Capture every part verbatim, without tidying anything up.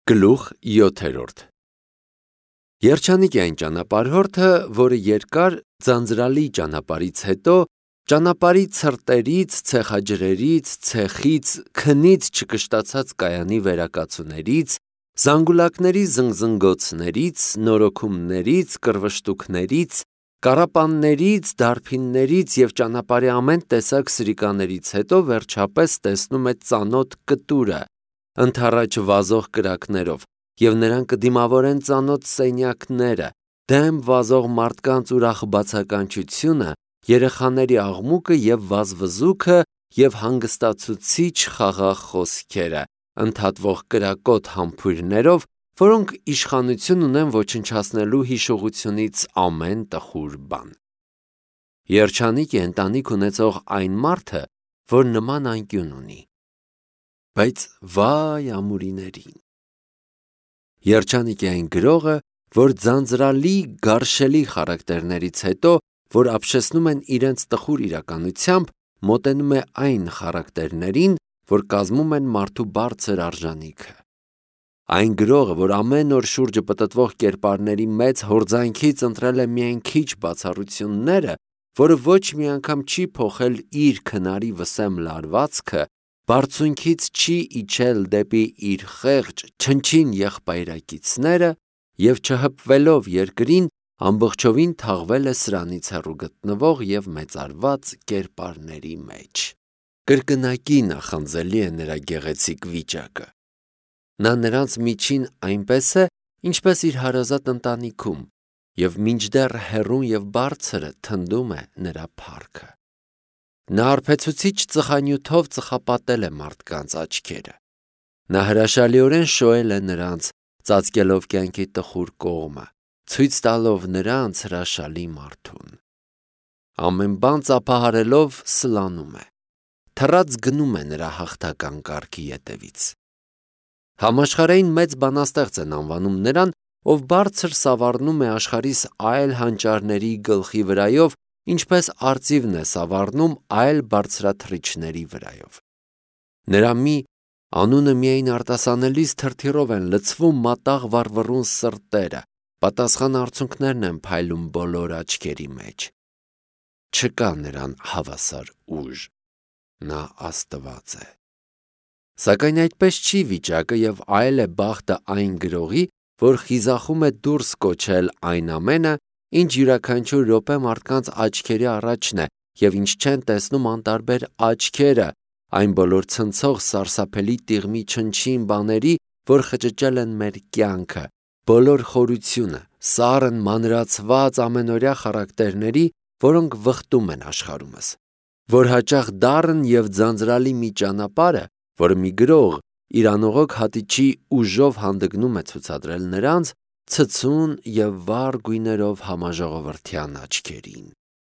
Գլուխ յոթերորդ Երջանիկ է այն ճանապարհորդը, որը երկար ձանձրալի ճանապարհից հետո ճանապարհի ցրտերից, ցեխաջրերից, ցեխից, քնից չկշտացած կայանի վերակացուներից, զանգուլակների զնգզնգոցներից, նորոգումներից, կռվշտուքներից, կառապաններից, դարբիններից և ճանապարհի ամեն տեսակ սրիկաներից հետո վերջապես տեսնում է ծանոթ կտուրը, ընդառաջ վազող կրակներով, և նրան կդիմավորեն ծանոթ սենյակները, դեմ վազող մարդկանց ուրախ բացականչությունը, երեխաների աղմուկը և վազվզուքը և հանգստացուցիչ խաղաղ խոսքերը, ընդհատվող կրակոտ համբույրներով, որոնք իշխանություն ունեն ոչնչացնելու հիշողությունից ամեն տխուր բան։ Երջանիկ է ընտանիք ունեցող այն մարդը, որ նման անկյուն ունի։ Բայց վայ ամուրիներին։ Երջանիկ է այն գրողը, որ ձանձրալի, գարշելի խարակտերներից հետո, որ ապշեցնում են իրենց տխուր իրականությամբ, մոտենում է այն խարակտերներին, որ կազմում են մարդու բարձր արժանիքը։ Այն գրողը, որ ամեն օր շուրջը պտտվող կերպարների մեծ հորձանքից ընտրել է միայն քիչ բացառությունները, որը ոչ մի անգամ չի փոխել իր քնարի վսեմ լարվածքը, բարձունքից չի իջել դեպի իր խեղճ, չնչին եղբայրակիցները և չհպվելով երկրին, ամբողջովին թաղվել է սրանից հեռու գտնվող և մեծարված կերպարների մեջ։ Կրկնակի նախանձելի է նրա գեղեցիկ վիճակը։ Նա նրանց միջին այնպես է, ինչպես իր հարազատ ընտանիքում, և մինչդեռ հեռուն և բարձրը թնդում է նրա փառքը։ Նա արբեցուցիչ ծխանյութով ծխապատել է մարդկանց աչքերը։ Նա հրաշալիորեն շոյել է նրանց, ծածկելով կյանքի տխուր կողմը, ցույց տալով նրանց հրաշալի մարդուն։ Ամեն բան ծափահարելով սլանում է, թռած գնում է նրա հաղթական կառքի ետևից։ Համաշխարհային մեծ բանաստեղծ են անվանում նրան, ով բարձր սավառնում է աշխարհիս այլ հանճարների գլխի վրայով, ինչպես արծիվն է սավառնում այլ բարձրաթռիչների վրայով։ Նրա մի անունը միայն արտասանելիս թրթիռով են լցվում մատաղ վառվռուն սրտերը, պատասխան արցունքներն են փայլում բոլոր աչքերի մեջ։ Չկա նրան հավասար ուժ։ Նա Աստված է։ Սակայն այդպես չի վիճակը և այլ է բախտը այն գրողի, որ խիզախում է դուրս կոչել այն ամենը, ինչ յուրաքանչյուր րոպե մարդկանց աչքերի առաջն է և ինչ չեն տեսնում անտարբեր աչքերը, այն բոլոր ցնցող սարսափելի տիղմի չնչին բաների, որ խճճել են մեր կյանքը, բոլոր խորությունը, սառն մանրացված ամենօրյա խարակտերների, որոնք վխտում են աշխարհումս, որ հաճախ դառն և ձանձրալի մի ճանապարհը, որը մի գրող իր անողոք հատիճի ուժով հանդգնում է ցուցադրել նրանց, ցցուն և վառ գույներով համաժողովրդյան աչքերին։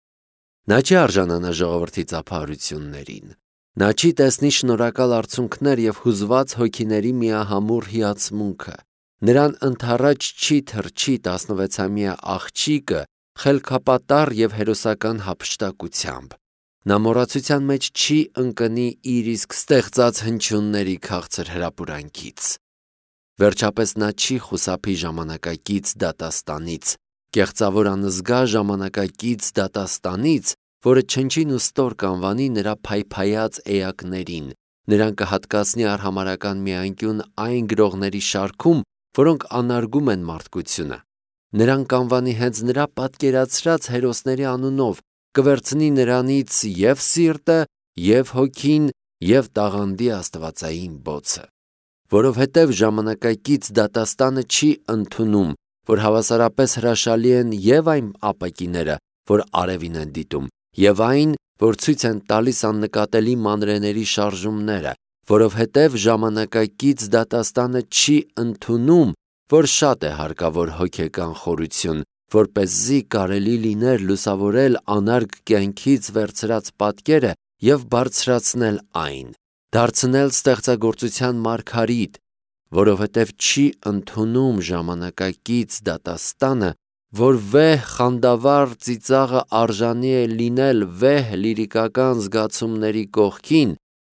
Նա չի արժանանա ժողովրդի ծափահարություններին։ Նա չի տեսնի շնորհակալ արցունքներ և հուզված հոգիների միահամուռ հիացմունքը։ Նրան ընդառաջ չի թռչի տասնվեցամյա աղջիկը խելքապատառ և հերոսական հափշտակությամբ։ Նա մոռացության մեջ չի ընկնի իր իսկ ստեղծած հնչյունների քաղցր հրապուրանքից։ Վերջապես նա չի խուսափի ժամանակակից դատաստանից, կեղծավոր անզգա ժամանակակից դատաստանից, որը չնչին ու ստոր կանվանի նրա փայփայած էակներին, նրան կհատկացնի արհամարհական մի անկյուն այն գրողների շարքում, որոնք անարգում են մարդկությունը, նրան կանվանի հենց նրա պատկերացրած հերոսների անունով, կվերցնի նրանից և սիրտը, և հոգին, և տաղանդի աստվածային բոցը։ Որովհետև ժամանակակից դատաստանը չի ընդունում, որ հավասարապես հրաշալի են և այն ապակիները, որ արևին են դիտում, և այն, որ ցույց են տալիս աննկատելի մանրէների շարժումները, որովհետև ժամանակակից դատաստանը չի ընդունում, որ շատ է հարկավոր հոգեկան խորություն, որպեսզի կարելի լիներ լուսավորել անարգ կյանքից վերցրած պատկերը և բարձրացնել այն, դարձնել ստեղծագործության մարգարիտ, որովհետև չի ընդունում ժամանակակից դատաստանը, որ վեհ խանդավառ ծիծաղը արժանի է լինել վեհ լիրիկական զգացումների կողքին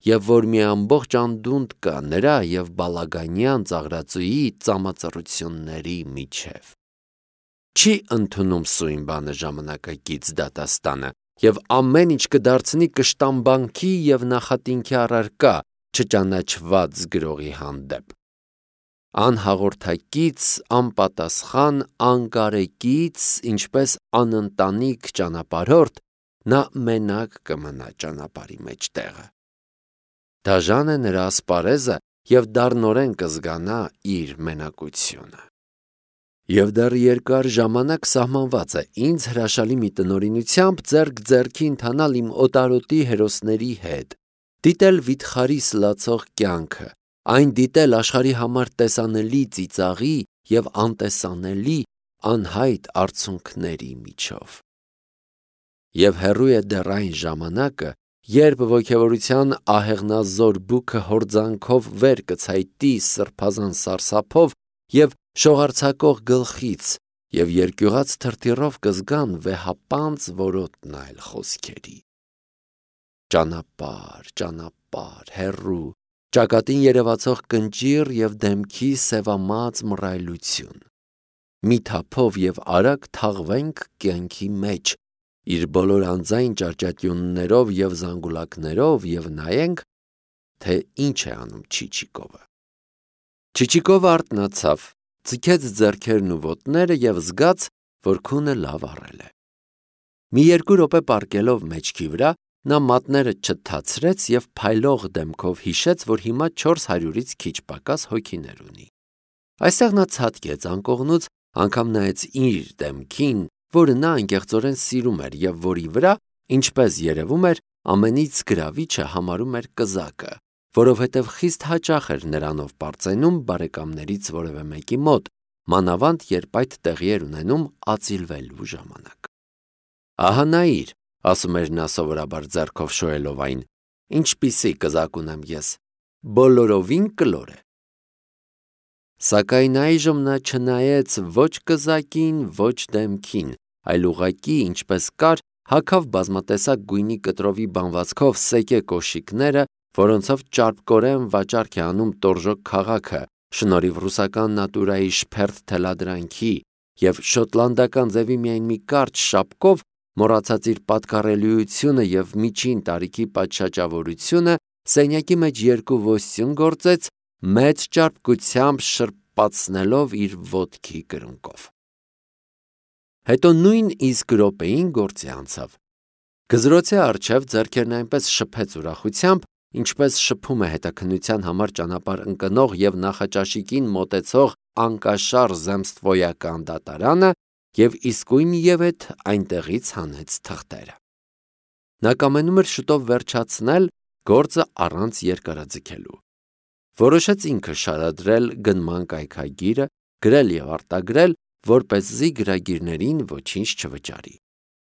և որ մի ամբողջ անդունդ կա նրա և բալագանյան ծաղրածուի ծամածռությունների միջև։ Չի ընդունում սույն բանը ժամանակակից դատաստանը և ամեն ինչ կդարձնի կշտամբանքի և նախատինքի առարկա չճանաչված գրողի հանդեպ։ Անհաղորդակից, անպատասխան, անկարեկից, ինչպես անընտանիք ճանապարհորդ, նա մենակ կմնա ճանապարհի մեջտեղը։ Դաժան է նրա ասպարեզը և դառնորեն կզգանա իր մենակությունը։ Եվ դեռ երկար ժամանակ սահմանված է ինձ հրաշալի մի տնօրինությամբ ձեռք ձեռքի ընթանալ իմ օտարոտի հերոսների հետ, դիտել վիթխարի սլացող կյանքը, այն դիտել աշխարհի համար տեսանելի ծիծաղի և անտեսանելի անհայտ արցունքների միջով։ Եվ հեռու է դեռ այն ժամանակը, երբ ոգևորության ահեղնազոր բուքը հորձանքով վեր կցայտի սրբազան սարսափով և շողարցակող գլխից, և երկյուղած թրթիռով կզգան վեհապանծ որոտն այլ խոսքերի։ Ճանապարհ, ճանապարհ, հեռու, ճակատին երևացող կնճիռ և դեմքի սևամած մռայլություն։ Մի թափով և արագ թաղվենք կյանքի մեջ, իր բոլոր անձայն ճարճատյուններով և զանգուլակներով և նայենք, թե ինչ է անում Չիչիկովը։ Չիչիկովը արթնացավ, ձգեց ձեռքերն ու ոտները և զգաց, որ քունը լավ առել է։ Մի երկու րոպե պառկելով մեջքի վրա, նա մատները չթացրեց և փայլող դեմքով հիշեց, որ հիմա չորս հարյուրից քիչ պակաս հոգիներ ունի։ Այստեղ նա ցատկեց անկողնուց, անգամ նայեց իր դեմքին, որը նա անկեղծորեն սիրում էր և որի վրա, ինչպես երևում էր, ամենից գրավիչը համարում էր կզակը, որովհետև խիստ հաճախ էր նրանով պարծենում բարեկամներից որևէ մեկի մոտ, մանավանդ երբ այդ տեղի էր ունենում ածիլվելու ժամանակ։ Ահա նայիր, ասում էր նա սովորաբար ձեռքով շոյելով այն, ինչպիսի կզակ ունեմ ես, բոլորովին կլոր է։ Սակայն այժմ նա չնայեց ոչ կզակին, ոչ դեմքին, այլ ուղղակի, ինչպես կար, հագավ բազմատեսակ գույնի կտրովի բանվածքով սեկե կոշիկները, որոնցով ճարպկորեն վաճառք է անում տորժոկ քաղաքը, շնորհիվ ռուսական նատուրայի շփերթ թելադրանքի, և շոտլանդական ձևի միայն մի կարճ շապկով, մոռացած իր պատկառելիությունը և միջին տարիքի պատշաճավորությունը, սենյակի մեջ երկու ոստյուն գործեց, մեծ ճարպկությամբ շրպացնելով իր ոտքի կրունկով։ Հետո նույն իսկ րոպեին գործի անցավ։ Գզրոցի առջև ձեռքերն այնպես շփեց ուրախությամբ, ինչպես շփում է հետաքննության համար ճանապարհ ընկնող և նախաճաշիկին մոտեցող անկաշառ զեմստվոյական դատարանը, և իսկույնևեթ այնտեղից հանեց թղթերը։ Նա կամենում էր շուտով վերջացնել գործը առանց երկարաձգելու։ Որոշեց ինքը շարադրել գնման կայքագիրը, գրել և արտագրել, որպեսզի գրագիրներին ոչինչ չվճարի։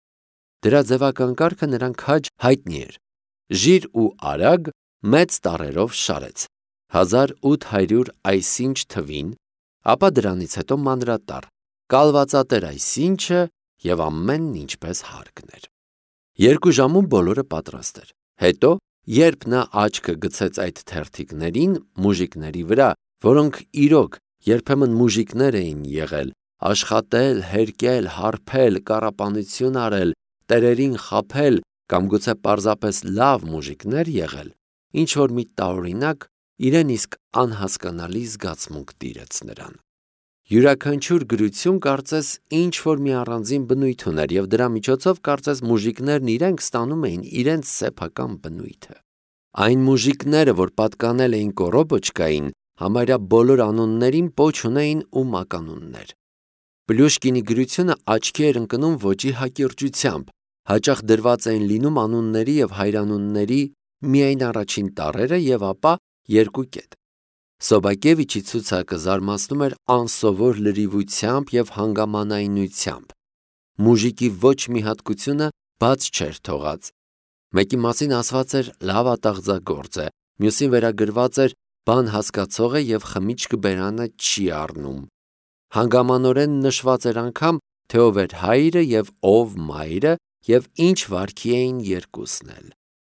Դրա ձևական կարգը նրան քաջ հայտնի էր։ Ժիր ու արագ, մեծ տառերով շարեց, հազար ութ հարյուր այսինչ թվին, ապա դրանից հետո մանրատառ, կալվածատեր այսինչը և ամենն ինչպես հարկն էր։ Երկու ժամում բոլորը պատրաստ էր։ Հետո, երբ նա աչքը գցեց այդ թերթիկներին, մուժիկների վրա, որոնք իրոք երբեմն մուժիկներ էին եղել, աշխատել, հերկել, հարբել, կառապանություն արել, տերերին խաբել կամ գուցե պարզապես լավ մուժիկներ եղել, ինչ-որ մի տարօրինակ, իրեն իսկ անհասկանալի զգացմունք տիրեց նրան։ Յուրաքանչյուր գրություն կարծես ինչ-որ մի առանձին բնույթ ուներ, և դրա միջոցով կարծես մուժիկներն իրենք ստանում էին իրենց սեփական բնույթը։ Այն մուժիկները, որ պատկանել էին Կոռոբոչկային, համարյա բոլոր անուններին պոչ ունեին ու մականուններ։ Պլյուշկինի գրությունը աչքի էր ընկնում ոճի հակիրճությամբ, հաճախ դրված էին լինում անունների և հայրանունների միայն առաջին տառերը և ապա երկու կետ։ Սոբակևիչի ցուցակը զարմացնում էր անսովոր լրիվությամբ և հանգամանայնությամբ։ Մուժիկի ոչ մի հատկությունը բաց չէր թողած։ Մեկի մասին ասված էր լավ ատաղձագործ է, մյուսին վերագրված էր բան հասկացող է և խմիչք բերանը չի առնում։ Հանգամանորեն նշված էր անգամ, թե ով էր հայրը և ով մայրը և ինչ վարքի էին երկուսն էլ։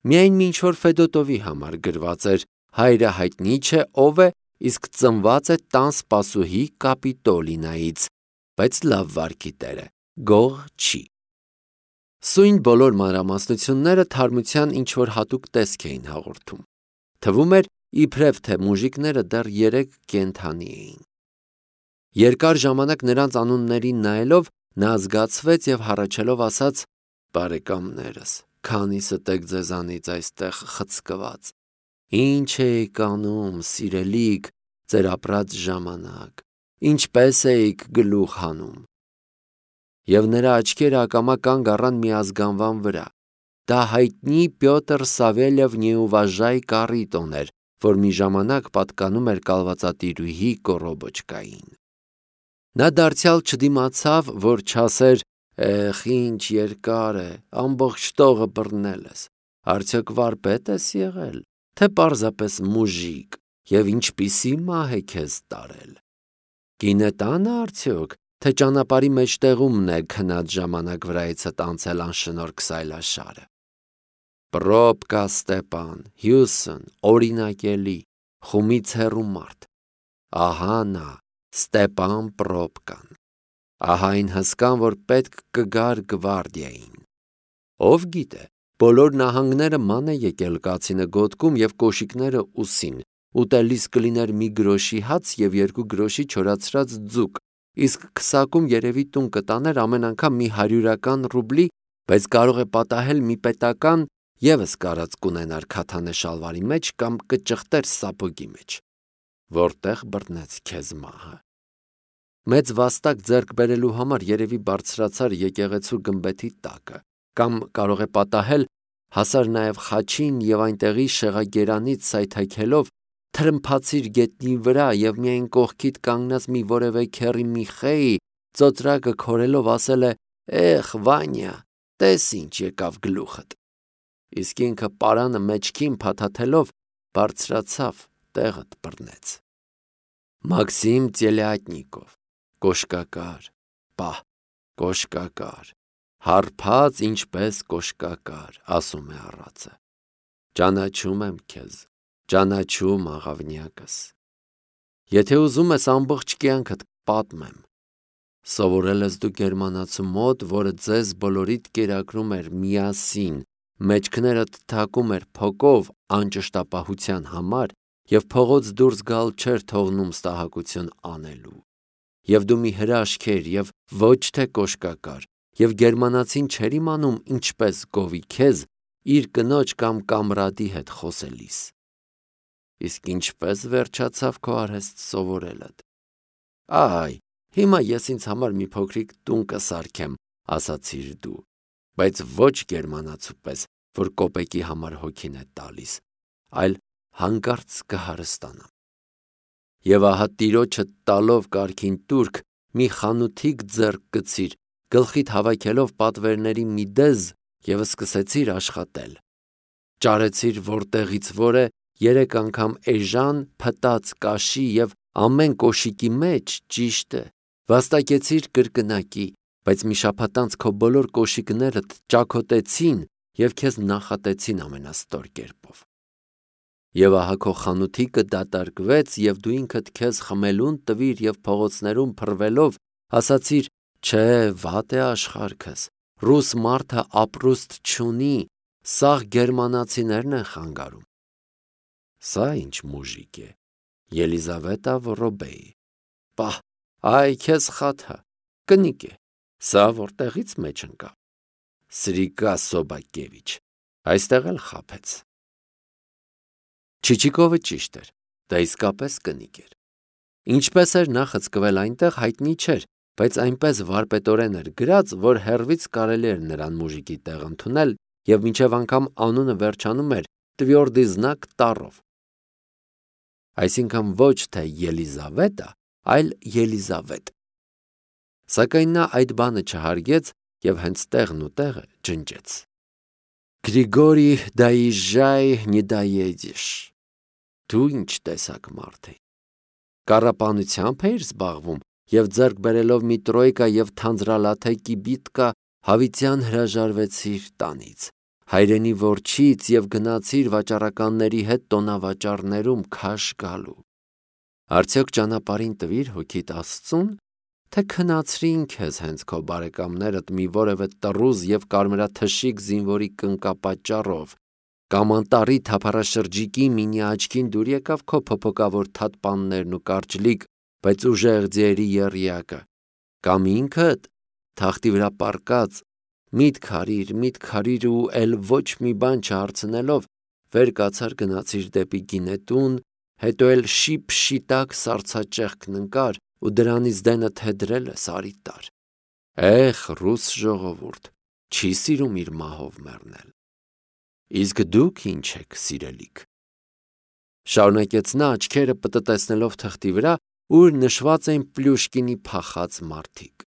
Միայն ինչ որ Ֆեդոտովի համար գրված էր. հայրը հայտնի չէ ով է, իսկ ծնված է տան սպասուհի Կապիտոլինայից, բայց լավ վարքի տեր է, գող չի։ Սույն բոլոր մանրամասնությունները թարմության ինչ որ հատուկ տեսք էին հաղորդում։ Թվում էր, իբրև թե մուժիկները դեռ երեք կենդանի էին։ Երկար ժամանակ նրանց անուններին նայելով նա զգացվեց եւ հառաչելով ասաց. «Բարեկամներս, քանիսը տեք ձեզանից այստեղ խցկված։ Ինչ էիք անում, սիրելիք, ձեր ապրած ժամանակ, ինչպես էիք գլուխ հանում»։ Եվ նրա աչքերը ակամա կանգ առան մի ազգանվան վրա։ Դա հայտնի Պյոտր Սավելև Նեուվաժայի կառիտոն էր, որ մի ժամանակ պատկանում էր կալվածատիրուհի Կորոբոչկային։ Նա դարձյալ չդիմացավ, որ չասեր. «Էխ, ինչ երկար է, ամբողջ տողը բռնել ես, արդյոք վարպետ ես եղել, թե պարզապես մուժիկ, և ինչպիսի մահ է քեզ տարել։ Կին է տանը արդյոք, թե ճանապարհի մեջտեղումն է քնած ժամանակ վրայիցդ անցել անշնորհ քսայլաշարը։ Պրոբկա Ստեպան, Հյուսոն, օրինակելի, խումից հեռու մարդ։ Ահա նա, Ստեպան Պրոբկան։ Ահա այն հսկան, որ պետք կգար գվարդիային։ Ով գիտե, բոլոր նահանգները ման է եկել կացինը գոտկում և կոշիկները ուսին, ուտելիս կլիներ մի գրոշի հաց և երկու գրոշի չորացրած ձուկ, իսկ քսակում երևի տուն կտաներ ամեն անգամ մի հարյուրական ռուբլի, բայց կարող է պատահել մի պետական ևս կարած կունենար քաթանե շալվարի մեջ կամ կճղտեր սապոգի մեջ։ Որտեղ բռնեց քեզ մահը։ Մեծ վաստակ ձեռք բերելու համար երևի բարձրացար եկեղեցու գմբեթի տակը, կամ կարող է պատահել հասար նաև խաչին և այնտեղի շեղագերանից սայթաքելով թրմփացիր գետնի վրա և միայն կողքիդ կանգնած մի որևէ քեռի Միխեի ծոծրակը քորելով ասել է. «Էխ, Վանյա, տես ինչ եկավ գլուխդ»։ Իսկ ինքը պարանը մեջքին փաթաթելով բարձրացավ, տեղդ բռնեց։ Մաքսիմ Տելյատնիկով, կոշկակար, պահ, կոշկակար, հարբած ինչպես կոշկակար, ասում է առածը։ Ճանաչում եմ քեզ, ճանաչում աղավնյակս։ Եթե ուզում ես ամբողջ կյանքդ պատմեմ։ Սովորել ես դու գերմանացու մոտ, որը ձեզ բոլորիդ կերակրում էր միասին, մեջքներդ թակում էր փոկով անճշտապահության համար և փողոց դուրս գալ չէր թողնում ստահակություն անելու։ Եվ դու մի հրաշք էր և ոչ թե կոշկակար, և գերմանացին չէր իմանում ինչպես գովի քեզ իր կնոջ կամ կամրադի հետ խոսելիս։ Իսկ ինչպես վերջացավ քո արհեստ սովորելդ։ Այ, հիմա ես ինձ համար մի փոքրիկ տուն կսարքեմ, ասացիր դու, բայց ոչ գերմանացու պես, որ կոպեկի համար հոգին է տալիս, այլ հանկարծ կհարստանամ։ Եվ ահա տիրոջդ տալով կարգին տուրք մի խանութիկ ձեռք գցիր, գլխիդ հավաքելով պատվերների մի դեզ և սկսեցիր աշխատել։ Ճարեցիր որտեղից որ է, երեք անգամ էժան, փտած կաշի և ամեն կոշիկի մեջ, ճիշտ է, վաստակեցիր կրկնակի, բայց մի շաբաթ անց քո բոլոր կոշիկներդ ճաքոտեցին և քեզ նախատեցին ամենաստոր կերպով։ Եվ ահա քո խանութիկը դատարկվեց և դու ինքդ քեզ խմելուն տվիր և փողոցներում փռվելով ասացիր. «Չէ, վատ է աշխարհքս, ռուս մարդը ապրուստ չունի, սաղ գերմանացիներն են խանգարում»։ Սա ինչ մուժիկ է, Ելիզավետա Վռոբեի։ Պահ, այ քեզ խաթա, կնիկ է, սա որտեղից մեջ ընկավ։ Սրիկա Սոբակևիչ, այստեղ էլ խաբեց։ Չիչիկովը ճիշտ էր, դա իսկապես կնիկ էր։ Ինչպես էր նա խցկվել այնտեղ հայտնի չէր, բայց այնպես վարպետորեն էր գրած, որ հեռվից կարելի էր նրան մուժիկի տեղ ընդունել և մինչև անգամ անունը վերջանում էր տվյորդի զնակ տառով։ Այսինքն ոչ թե Ելիզավետա, այլ Ելիզավետ։ Սակայն նա այդ բանը չհարգեց և հենց տեղն ու տեղը ջնջեց։ Գրիգորի դաիժայ նեդաեդիշ։ Դու ինչ տեսակ մարդ է։ Կառապանությամբ էիր զբաղվում և ձեռք բերելով մի տրոյկա և թանձրալաթե կիբիտկա հավիտյան հրաժարվեցիր տանից, հայրենի որջից և գնացիր վաճառականների հետ տոնավաճառներում քաշ գալու։ Արդյոք ճանապարհին տվիր հոգիդ Աստծուն, թե քնացրին քեզ հենց քո բարեկամներդ մի որևէ տռուզ և կարմրաթշիկ զինվորի կնկապատճառով, կամ անտառի թափառաշրջիկի մինի աչքին դուր եկավ քո փոփոկավոր թաթպաններն ու կարճլիկ, բայց ուժեղ ձիերի եռյակը, կամ ինքդ թախտի վրա պառկած, միտք արիր, միտք արիր ու էլ ոչ մի բան չհարցնելով, վեր կացար գնացիր դեպի գինետուն, հետո էլ շիպ-շիտակ սառցաճեղքն ընկար ու դրանից դենդ հեդրել ես արիտար։ Էխ, ռուս ժողովուրդ, չի սիրում իր մահով մեռնել։ Իսկ դուք ինչ եք, սիրելիք։ Շարունակեց նա աչքերը պտտեցնելով թղթի վրա, ուր նշված էին Պլյուշկինի փախած մարդիկ։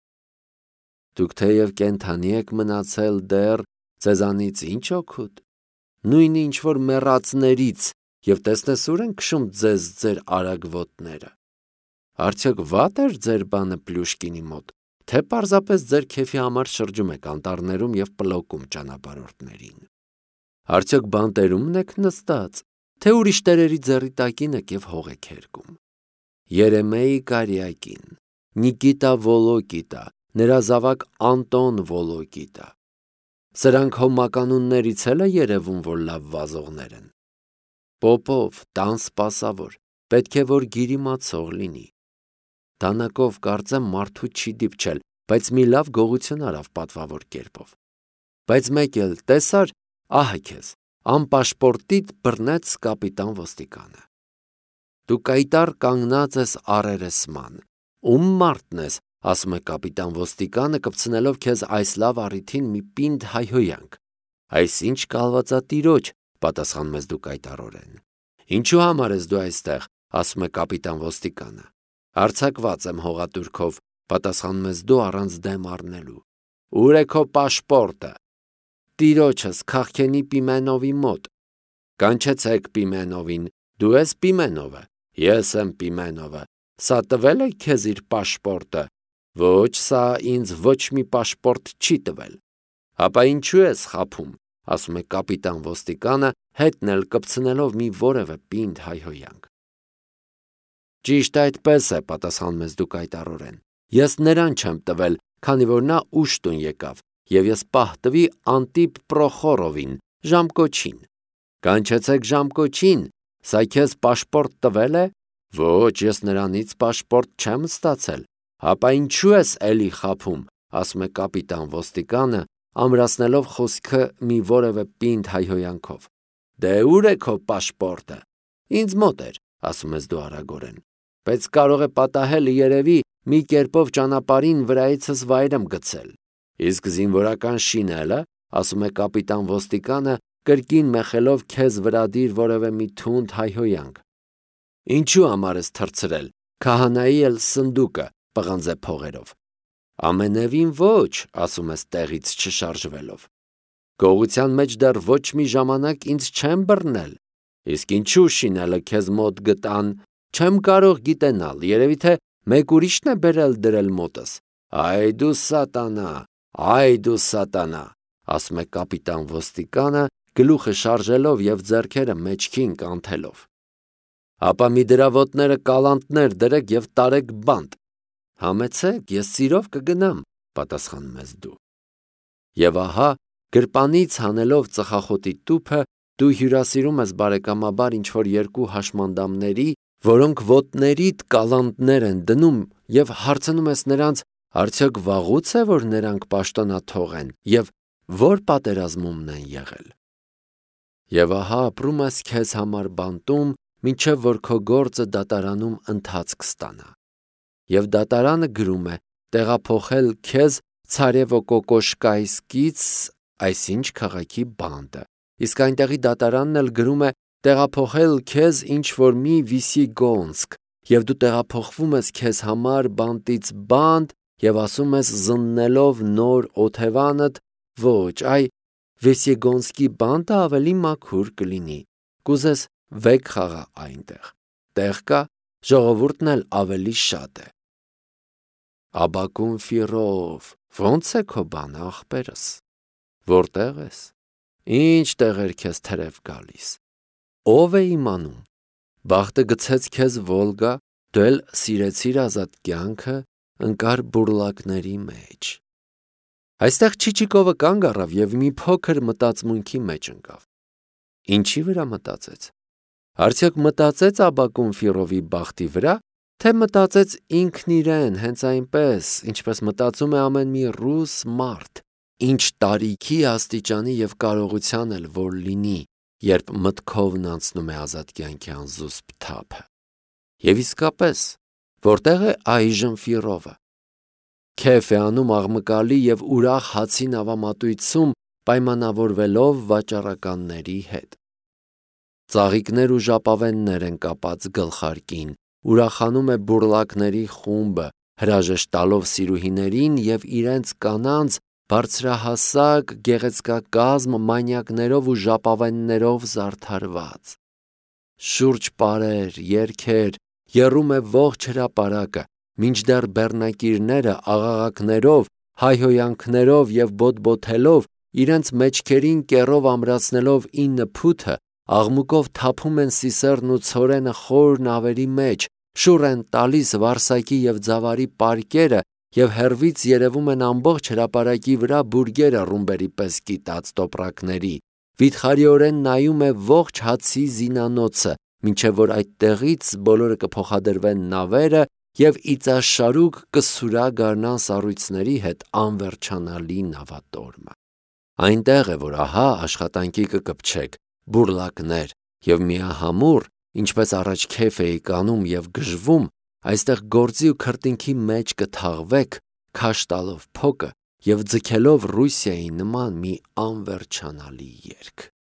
Դուք թեև կենդանի եք մնացել դեռ, ձեզանից ինչ օգուտ, նույն ինչ որ մեռածներից, և տեսնես ուր են քշում ձեզ ձեր արագ ոտները։ Արդյոք վատ էր ձեր բանը Պլյուշկինի մոտ, թե պարզապես ձեր քեֆի համար շրջում եք անտառներում և պլոկում ճանապարհորդներին։ Արդյոք բանտերումն եք նստած, թե ուրիշ տերերի ձեռի տակին եք և հող եք հերկում։ Երեմեի Կարիակին, Նիկիտա Վոլոկիտա, նրա զավակ Անտոն Վոլոկիտա։ Սրանք հո մականուններից էլ է երևում, որ լավ վազողներ են։ Պոպով, տան սպասավոր, պետք է որ գիրի մացող լինի։ Դանակով կարծեմ մարդու չի դիպչել, բայց մի լավ գողություն արավ պատվավոր կերպով։ Բայց մեկ էլ տեսար, ահա քեզ, անպաշպորտիդ բռնեց կապիտան ոստիկանը։ Դու կայտառ կանգնած ես առերեսման, ում մարդն ես, ասում է կապիտան ոստիկանը, կպցնելով քեզ այս լավ առիթին մի պինդ հայհոյանք։ Այս ինչ կալվածատիրոջ, պատասխանում ես դու կայտառորեն։ Ինչու համար ես դու այստեղ, ասում է կապիտան ոստիկանը։ Արձակված եմ հողատուրքով, պատասխանում ես դու առանց դեմ առնելու։ Ուր է քո պաշպորտը։ Տիրոջս Քաղքենի Պիմենովի մոտ։ Կանչեցեք Պիմենովին, դու ես Պիմենովը, ես եմ Պիմենովը, սա տվել է քեզ իր պաշպորտը։ Ոչ, սա ինձ ոչ մի պաշպորտ չի տվել։ Ապա ինչու ես խաբում, ասում է կապիտան ոստիկանը, հետն էլ կպցնելով մի որևէ պինդ հայհոյանք։ Ճիշտ այդպես է, պատասխանում ես դու կայտառորեն։ Ես նրան չեմ տվել, քանի որ նա ուշ տուն եկավ, և ես պահ տվի Անտիպ Պրոխորովին, ժամկոչին։ Կանչեցեք ժամկոչին, սա քեզ պաշպորտ տվել է։ Ոչ, ես նրանից պաշպորտ չեմ ստացել։ Ապա ինչու ես էլի խաբում, ասում է կապիտան ոստիկանը, ամրացնելով խոսքը մի որևէ պինդ հայհոյանքով։ Դե ուր է քո պաշպորտը։ Ինձ մոտ էր, ասում ես դու արագորեն։ Բայց կարող է պատահել երևի մի կերպով ճանապարհին վրայիցս վայր եմ գցել։ Իսկ զինվորական շինելը, ասում է կապիտան ոստիկանը, կրկին մեխելով քեզ վրադիր որևէ մի թունդ հայհոյանք։ Ինչու համար ես թռցրել, քահանայի էլ սնդուկը պղնձե փողերով։ Ամենևին ոչ, ասում ես տեղից չշարժվելով։ Գողության մեջ դեռ ոչ մի ժամանակ ինձ չեմ բռնել։ Իսկ ինչու շինելը քեզ մոտ գտան, չեմ կարող գիտենալ, երևի թե մեկ ուրիշն է բերել դրել մոտս։ Այ դու սատանա, այ դու սատանա, ասում է կապիտան ոստիկանը, գլուխը շարժելով և ձեռքերը մեջքին կանթելով։ Ապա մի դրա ոտները կալանտներ դրեք և տարեք բանտ։ Համեցեք, ես սիրով կգնամ, պատասխանում ես դու։ Եվ ահա, գրպանից հանելով ծխախոտի տուփը, դու հյուրասիրում ես բարեկամաբար ինչ-որ երկու հաշմանդամների, որոնք ոտներիդ կալանտներ են դնում, և հարցնում ես նրանց, արդյոք վաղուց է, որ նրանք պաշտոնաթող են, և որ պատերազմումն են եղել։ Եվ ահա ապրում ես քեզ համար բանտում, մինչև որ քո գործը դատարանում ընթացք ստանա։ Եվ դատարանը գրում է տեղափոխել քեզ Ցարևո-Կոկոշկայսկից, այսինչ քաղաքի բանտը, իսկ այնտեղի դատարանն էլ գրում է տեղափոխել քեզ ինչ-որ մի Վիսիգոնսկ, և դու տեղափոխվում ես քեզ համար բանտից բանտ և ասում ես զննելով նոր օթևանդ, ոչ, այ Վիսիգոնսկի բանտը ավելի մաքուր կլինի, կուզես վեկ խաղա այնտեղ, տեղ կա, ժողովուրդն էլ ավելի շատ է։ Աբակում Ֆիրով, ո՞նց է քո բանը, ախպերս, որտեղ ես, Ինչ տեղեր քեզ թրև գալիս։ Ով է իմանում։ Բախտը գցեց քեզ Վոլգա, դու էլ սիրեցիր ազատ կյանքը, ընկար բուրլակների մեջ։ Այստեղ Չիչիկովը կանգ առավ եւ մի փոքր մտածմունքի մեջ ընկավ։ Ինչի վրա մտածեց։ Արդյոք մտածեց Աբակում Ֆիրովի բախտի վրա, թե մտածեց ինքն իրեն, հենց այնպես, ինչպես մտածում է ամեն մի ռուս մարդ, ինչ տարիքի, աստիճանի եւ կարողության էլ որ լինի, երբ մտքովն անցնում է ազատ կյանքի անզուսպ թափը։ Եվ իսկապես, որտեղ է այժմ Ֆիրովը։ Քեֆ է անում աղմկալի եւ ուրախ հացի նավամատույցում, պայմանավորվելով վաճառականների հետ։ Ծաղիկներ ու ժապավեններ են կապած գլխարկին, ուրախանում է բուրլակների խումբը, հրաժեշտ տալով սիրուհիներին եւ իրենց կանանց բարձրահասակ գեղեցկակազմ մանյակներով ու ժապավեններով զարդարված։ Շուրջ պարեր, երգեր, եռում է ողջ հրապարակը, մինչդեռ բեռնակիրները աղաղակներով, հայհոյանքներով եւ բոտբոթելով, իրենց մեջքերին կեռով ամրացնելով ինը փութը, աղմուկով թափում են սիսեռն ու ցորենը խոր նավերի մեջ, շուռ են տալիս վարսակի եւ ձավարի պարկերը եւ հեռվից երևում են ամբողջ հրապարակի վրա բուրգերը ռումբերի պես կիտած տոպրակների, վիթխարիորեն նայում է ողջ հացի զինանոցը, մինչև որ այդտեղից բոլորը կփոխադրվեն նավերը եւ իծաշարուկ կսուրա գարնան սառույցների հետ անվերջանալի նավատորմը։ Այնտեղ է, որ ահա աշխատանքի կկպչեք, բուրլակներ եւ միահամուռ, ինչպես առաջ քեֆ էի կանում եւ գժվում, այստեղ գործի ու քրտինքի մեջ կթաղվեք, քաշ տալով փոկը եւ ձգելով Ռուսիայի նման մի անվերջանալի երգ։